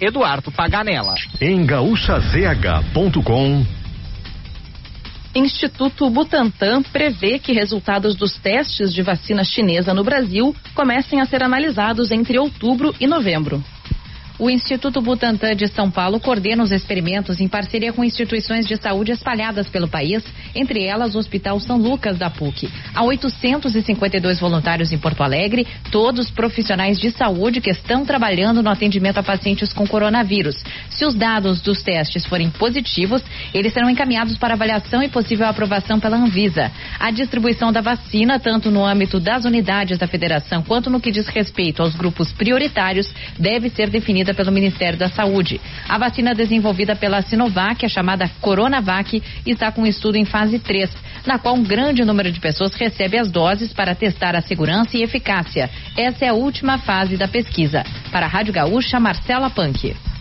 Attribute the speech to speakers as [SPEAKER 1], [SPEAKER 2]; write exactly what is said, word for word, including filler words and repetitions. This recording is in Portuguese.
[SPEAKER 1] Eduardo Paganella.
[SPEAKER 2] Em gaúcha z h ponto com.
[SPEAKER 3] Instituto Butantan prevê que resultados dos testes de vacina chinesa no Brasil comecem a ser analisados entre outubro e novembro. O Instituto Butantan de São Paulo coordena os experimentos em parceria com instituições de saúde espalhadas pelo país, entre elas o Hospital São Lucas da P U C. Há oitocentos e cinquenta e dois voluntários em Porto Alegre, todos profissionais de saúde que estão trabalhando no atendimento a pacientes com coronavírus. Se os dados dos testes forem positivos, eles serão encaminhados para avaliação e possível aprovação pela Anvisa. A distribuição da vacina, tanto no âmbito das unidades da federação quanto no que diz respeito aos grupos prioritários, deve ser definida pelo Ministério da Saúde. A vacina desenvolvida pela Sinovac, a chamada Coronavac, está com um estudo em fase três, na qual um grande número de pessoas recebe as doses para testar a segurança e eficácia. Essa é a última fase da pesquisa. Para a Rádio Gaúcha, Marcela Panque.